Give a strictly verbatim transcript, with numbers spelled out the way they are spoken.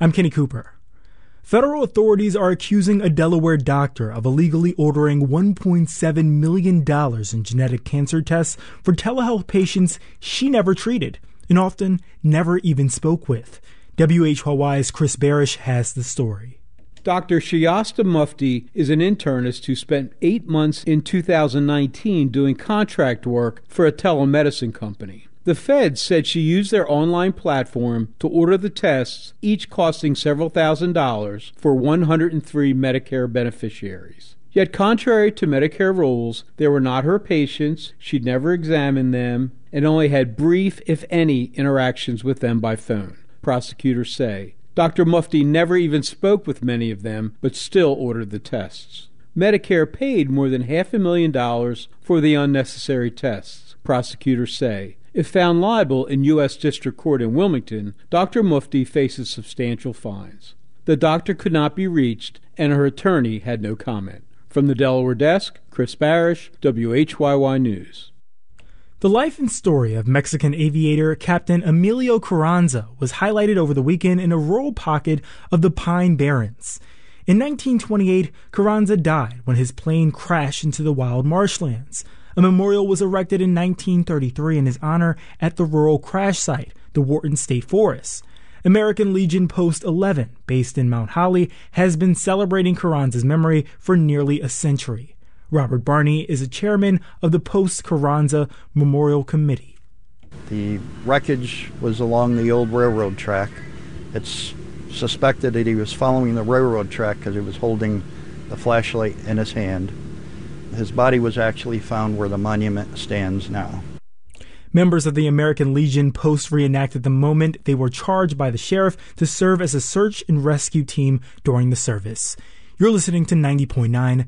I'm Kenny Cooper. Federal authorities are accusing a Delaware doctor of illegally ordering one point seven million dollars in genetic cancer tests for telehealth patients she never treated and often never even spoke with. W H Y Y's Chris Barish has the story. Doctor Shayasta Mufti is an internist who spent eight months in two thousand nineteen doing contract work for a telemedicine company. The feds said she used their online platform to order the tests, each costing several thousand dollars, for one hundred three Medicare beneficiaries. Yet contrary to Medicare rules, they were not her patients, she'd never examined them, and only had brief, if any, interactions with them by phone, prosecutors say. Doctor Mufti never even spoke with many of them, but still ordered the tests. Medicare paid more than half a million dollars for the unnecessary tests, prosecutors say. If found liable in U S District Court in Wilmington, Doctor Mufti faces substantial fines. The doctor could not be reached, and her attorney had no comment. From the Delaware desk, Chris Barish, W H Y Y News. The life and story of Mexican aviator Captain Emilio Carranza was highlighted over the weekend in a rural pocket of the Pine Barrens. In nineteen twenty-eight, Carranza died when his plane crashed into the wild marshlands. A memorial was erected in nineteen thirty-three in his honor at the rural crash site, the Wharton State Forest. American Legion Post eleven, based in Mount Holly, has been celebrating Carranza's memory for nearly a century. Robert Barney is a chairman of the Post Carranza Memorial Committee. The wreckage was along the old railroad track. It's suspected that he was following the railroad track because he was holding the flashlight in his hand. His body was actually found where the monument stands now. Members of the American Legion Post reenacted the moment. They were charged by the sheriff to serve as a search and rescue team during the service. You're listening to ninety point nine